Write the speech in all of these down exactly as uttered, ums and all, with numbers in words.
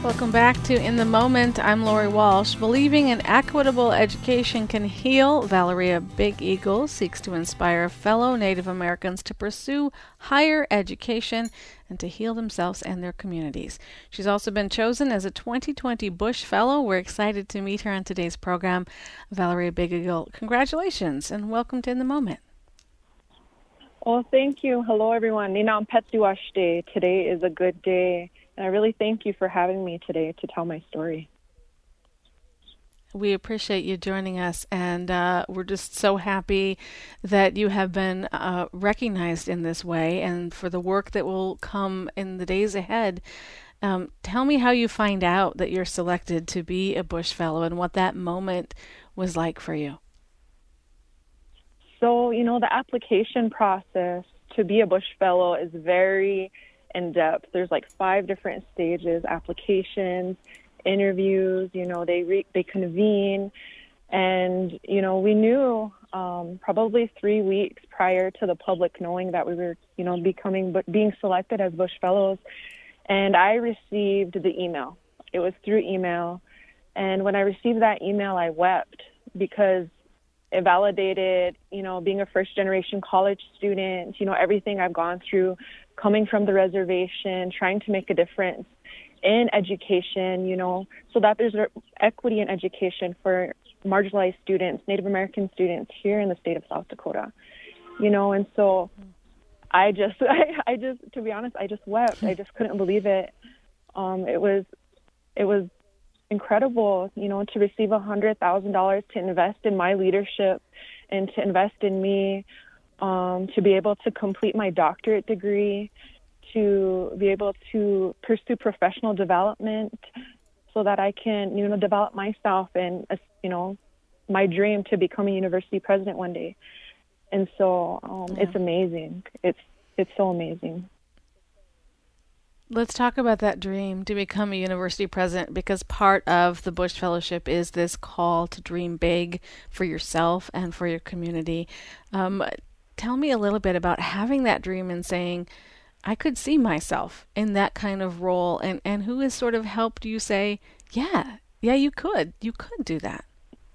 Welcome back to In the Moment. I'm Lori Walsh. Believing in equitable education can heal, Valeria Big Eagle seeks to inspire fellow Native Americans to pursue higher education and to heal themselves and their communities. She's also been chosen as a twenty twenty Bush Fellow. We're excited to meet her on today's program. Valeria Big Eagle, congratulations and welcome to In the Moment. Well, thank you. Hello, everyone. Ninam Petsuashte. Today is a good day. And I really thank you for having me today to tell my story. We appreciate you joining us, and uh, we're just so happy that you have been uh, recognized in this way and for the work that will come in the days ahead. Um, tell me how you find out that you're selected to be a Bush Fellow and what that moment was like for you. So, you know, the application process to be a Bush Fellow is very in depth. There's like five different stages: applications, interviews, you know, they re- they convene. And, you know, we knew um, probably three weeks prior to the public knowing that we were, you know, becoming, but being selected as Bush Fellows. And I received the email. It was through email. And when I received that email, I wept because it validated, you know, being a first generation college student, you know, everything I've gone through, coming from the reservation, trying to make a difference in education, you know, so that there's equity in education for marginalized students, Native American students here in the state of South Dakota, you know, and so I just, I, I just, to be honest, I just wept. I just couldn't believe it. Um, it was, it was incredible, you know, to receive a hundred thousand dollars to invest in my leadership and to invest in me, um, to be able to complete my doctorate degree, to be able to pursue professional development so that I can, you know, develop myself and, uh, you know, my dream to become a university president one day. And so um, yeah. It's amazing. It's, it's so amazing. Let's talk about that dream to become a university president, because part of the Bush Fellowship is this call to dream big for yourself and for your community. Um, tell me a little bit about having that dream and saying, I could see myself in that kind of role, and, and who has sort of helped you say, yeah, yeah, you could, you could do that.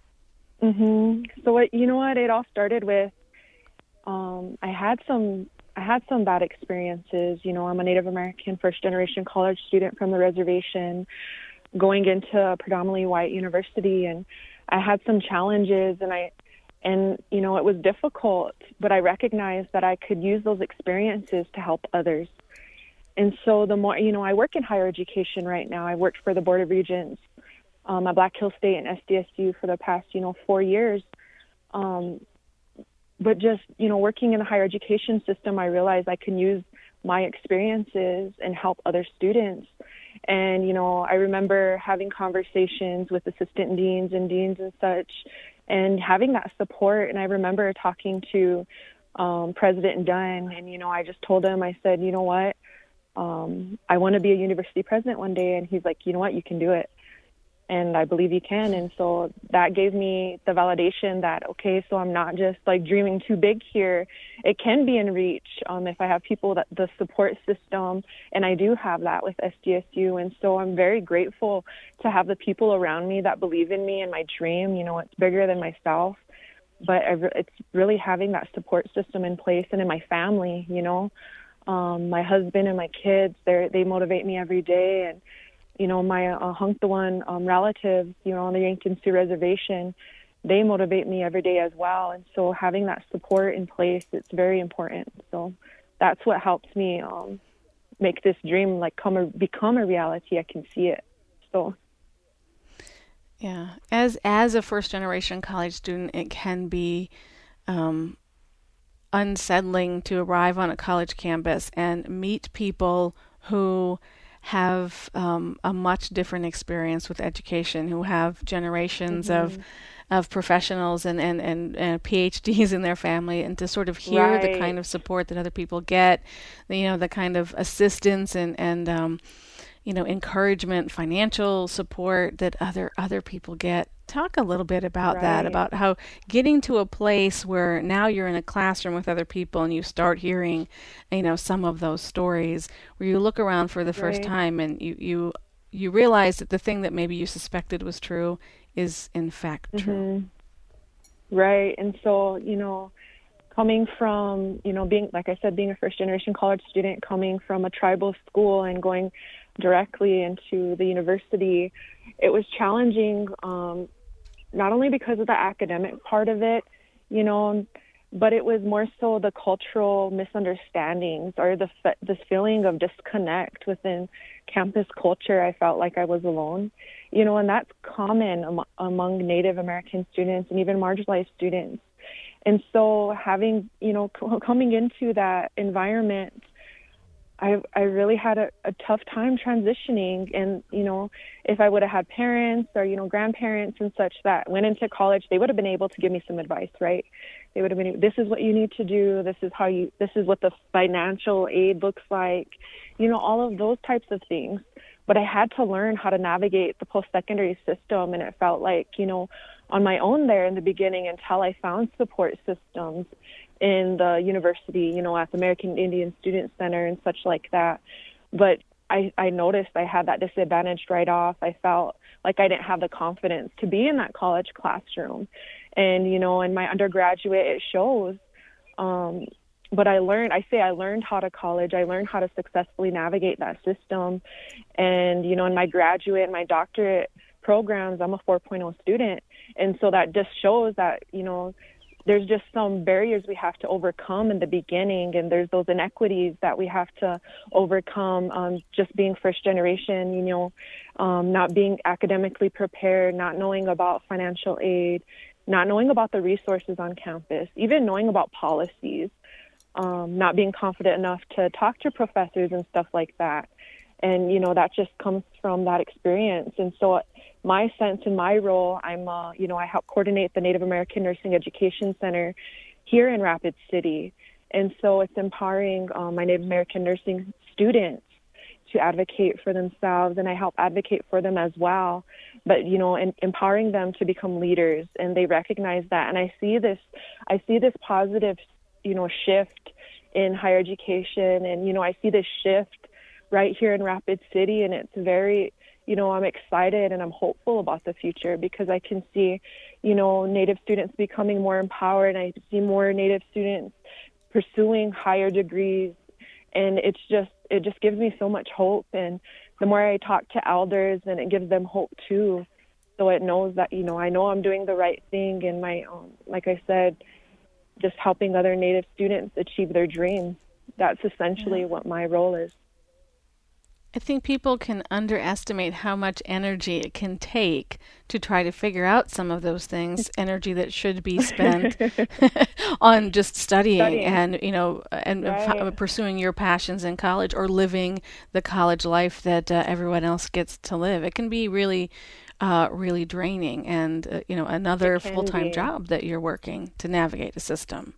Mm-hmm. So what, you know what, it all started with, um, I had some I had some bad experiences. You know, I'm a Native American first generation college student from the reservation going into a predominantly white university, and I had some challenges, and I and you know, it was difficult, but I recognized that I could use those experiences to help others. And so the more, you know, I work in higher education right now. I worked for the Board of Regents um, at Black Hills State and S D S U for the past, you know, four years. Um, But just, you know, working in the higher education system, I realized I can use my experiences and help other students. And, you know, I remember having conversations with assistant deans and deans and such, and having that support. And I remember talking to um, President Dunn, and, you know, I just told him, I said, you know what, um, I want to be a university president one day. And he's like, you know what, you can do it. And I believe you can. And so that gave me the validation that, okay, so I'm not just like dreaming too big here. It can be in reach um, if I have people that the support system, and I do have that with S D S U. And so I'm very grateful to have the people around me that believe in me and my dream. You know, it's bigger than myself, but it's really having that support system in place, and in my family, you know, um, my husband and my kids, they they motivate me every day. And you know, my uh, Hunktawan um, relatives, you know, on the Yankton Sioux Reservation, they motivate me every day as well. And so having that support in place, it's very important. So that's what helps me um, make this dream like come a, become a reality. I can see it. So. Yeah. As, as a first generation college student, it can be um, unsettling to arrive on a college campus and meet people who have um, a much different experience with education, who have generations mm-hmm. of of professionals and, and, and, and P H Ds in their family, and to sort of hear right. the kind of support that other people get, you know, the kind of assistance and, and um, you know, encouragement, financial support that other other people get. Talk a little bit about right. that, about how getting to a place where now you're in a classroom with other people and you start hearing, you know, some of those stories where you look around for the first right. time and you, you you realize that the thing that maybe you suspected was true is in fact true. Mm-hmm. Right. And so, you know, coming from, you know, being, like I said, being a first generation college student, coming from a tribal school and going directly into the university, it was challenging, um, not only because of the academic part of it, you know, but it was more so the cultural misunderstandings or the this feeling of disconnect within campus culture. I felt like I was alone, you know, and that's common am- among Native American students and even marginalized students. And so having, you know, c- coming into that environment, I I really had a, a tough time transitioning. And, you know, if I would have had parents or, you know, grandparents and such that went into college, they would have been able to give me some advice, right? They would have been, this is what you need to do. This is how you, this is what the financial aid looks like, you know, all of those types of things. But I had to learn how to navigate the post-secondary system. And it felt like, you know, on my own there in the beginning until I found support systems in the university, you know, at the American Indian Student Center and such like that. But I, I noticed I had that disadvantage right off. I felt like I didn't have the confidence to be in that college classroom. And, you know, in my undergraduate, it shows. Um, but I learned, I say I learned how to college. I learned how to successfully navigate that system. And, you know, in my graduate and my doctorate programs, I'm a four point oh student. And so that just shows that, you know, there's just some barriers we have to overcome in the beginning, and there's those inequities that we have to overcome. Um, just being first generation, you know, um, not being academically prepared, not knowing about financial aid, not knowing about the resources on campus, even knowing about policies, um, not being confident enough to talk to professors and stuff like that. And, you know, that just comes from that experience. And so my sense in my role, I'm, uh, you know, I help coordinate the Native American Nursing Education Center here in Rapid City. And so it's empowering um, my Native American nursing students to advocate for themselves, and I help advocate for them as well. But, you know, and empowering them to become leaders, and they recognize that. And I see this, I see this positive, you know, shift in higher education. And, you know, I see this shift right here in Rapid City, and it's very, you know, I'm excited and I'm hopeful about the future because I can see, you know, Native students becoming more empowered. I see more Native students pursuing higher degrees, and it's just, it just gives me so much hope. And the more I talk to elders, then it gives them hope too. So it knows that, you know, I know I'm doing the right thing, and my, um, like I said, just helping other Native students achieve their dreams. That's essentially yeah. what my role is. I think people can underestimate how much energy it can take to try to figure out some of those things, energy that should be spent on just studying, studying and, you know, and right. f- pursuing your passions in college or living the college life that uh, everyone else gets to live. It can be really, uh, really draining, and, uh, you know, another full-time be. job that you're working to navigate a system.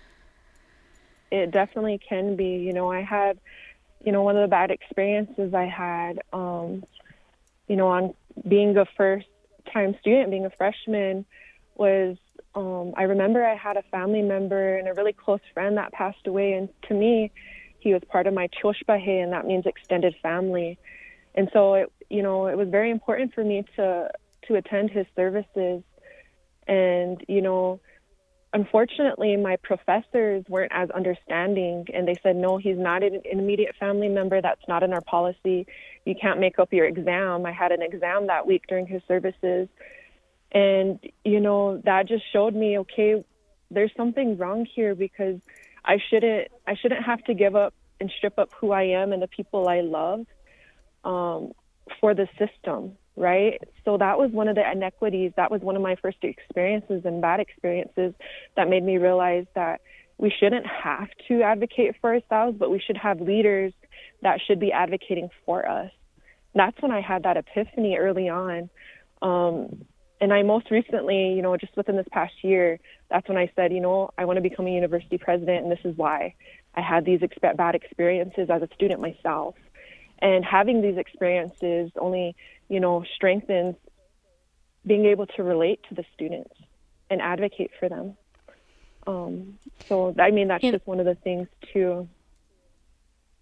It definitely can be. You know, I had You know, one of the bad experiences I had, um, you know, on being a first-time student, being a freshman, was um, I remember I had a family member and a really close friend that passed away. And to me, he was part of my Choshbahe, and that means extended family. And so, it, you know, it was very important for me to to attend his services. And, you know, unfortunately, my professors weren't as understanding, and they said, no, he's not an immediate family member. That's not in our policy. You can't make up your exam. I had an exam that week during his services. And, you know, that just showed me, okay, there's something wrong here, because I shouldn't, I shouldn't have to give up and strip up who I am and the people I love um, for the system. Right. So that was one of the inequities. That was one of my first experiences and bad experiences that made me realize that we shouldn't have to advocate for ourselves, but we should have leaders that should be advocating for us. That's when I had that epiphany early on. Um, and I most recently, you know, just within this past year, that's when I said, you know, I want to become a university president. And this is why I had these exp- bad experiences as a student myself. And having these experiences only, you know, strengthens being able to relate to the students and advocate for them. Um, so, I mean, that's just one of the things, too.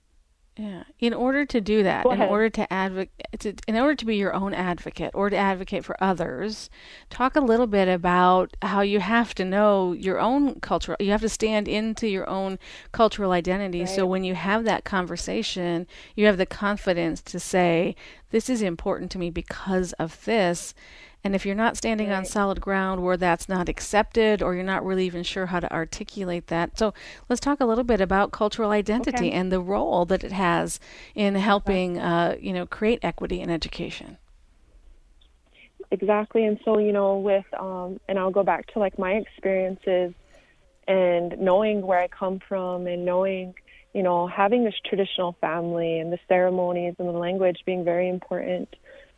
Yeah. In order to do that, Go in ahead. order to advocate, in order to be your own advocate or to advocate for others, talk a little bit about how you have to know your own cultural, you have to stand into your own cultural identity. So Right. when you have that conversation, you have the confidence to say, this is important to me because of this. And if you're not standing on Right. solid ground where that's not accepted or you're not really even sure how to articulate that. So let's talk a little bit about cultural identity Okay. and the role that it has in helping, Exactly. uh, you know, create equity in education. Exactly. And so, you know, with um and I'll go back to like my experiences and knowing where I come from and knowing, you know, having this traditional family and the ceremonies and the language being very important.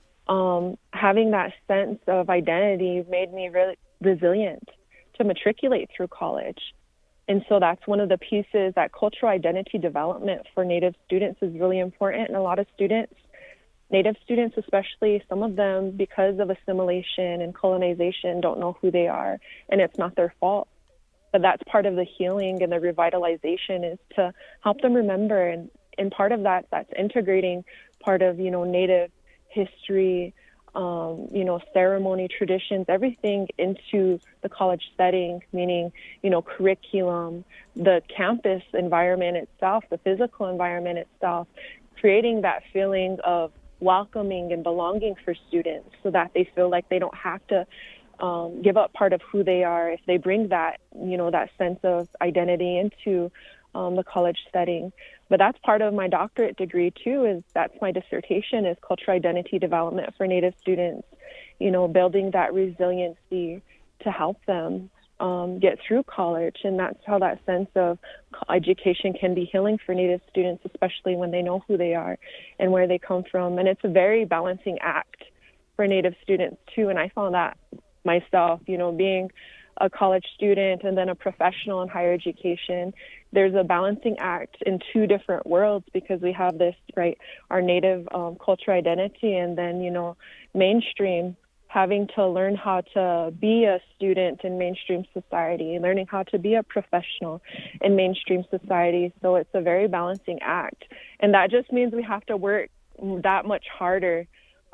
Um, having that sense of identity made me really resilient to matriculate through college. And so that's one of the pieces that cultural identity development for Native students is really important. And a lot of students, Native students especially, some of them, because of assimilation and colonization, don't know who they are, and it's not their fault. But that's part of the healing and the revitalization is to help them remember. And, and part of that, that's integrating part of, you know, Native history, um, you know, ceremony, traditions, everything into the college setting, meaning, you know, curriculum, the campus environment itself, the physical environment itself, creating that feeling of welcoming and belonging for students so that they feel like they don't have to um, give up part of who they are if they bring that, you know, that sense of identity into um, the college setting. But that's part of my doctorate degree too, is that's my dissertation is cultural identity development for Native students, you know, building that resiliency to help them um, get through college. And that's how that sense of education can be healing for Native students, especially when they know who they are and where they come from. And it's a very balancing act for Native students too. And I found that myself, you know, being a college student and then a professional in higher education, there's a balancing act in two different worlds because we have this, right, our Native um, cultural identity and then, you know, mainstream, having to learn how to be a student in mainstream society, learning how to be a professional in mainstream society. So it's a very balancing act. And that just means we have to work that much harder.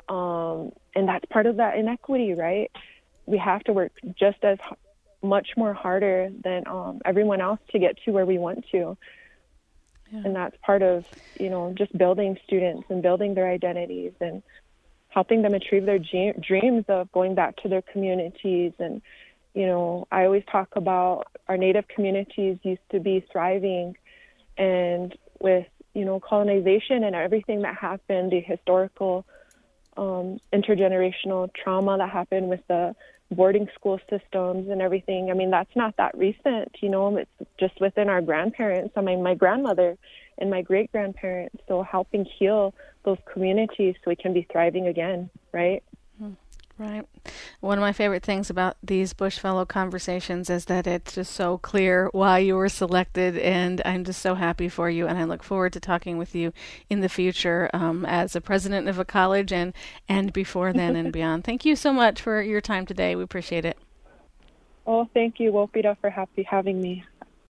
Um, and that's part of that inequity, right? We have to work just as much more harder than um, everyone else to get to where we want to. Yeah. And that's part of, you know, just building students and building their identities and helping them achieve their ge- dreams of going back to their communities. And, you know, I always talk about our Native communities used to be thriving, and with, you know, colonization and everything that happened, the historical um, intergenerational trauma that happened with the boarding school systems and everything. I mean, that's not that recent, you know, it's just within our grandparents. I mean, my grandmother and my great-grandparents, so helping heal those communities so we can be thriving again, right? Right. One of my favorite things about these Bush Fellow conversations is that it's just so clear why you were selected, and I'm just so happy for you, and I look forward to talking with you in the future um, as a president of a college and, and before then and beyond. Thank you so much for your time today. We appreciate it. Oh, thank you, Wopida, for happy having me.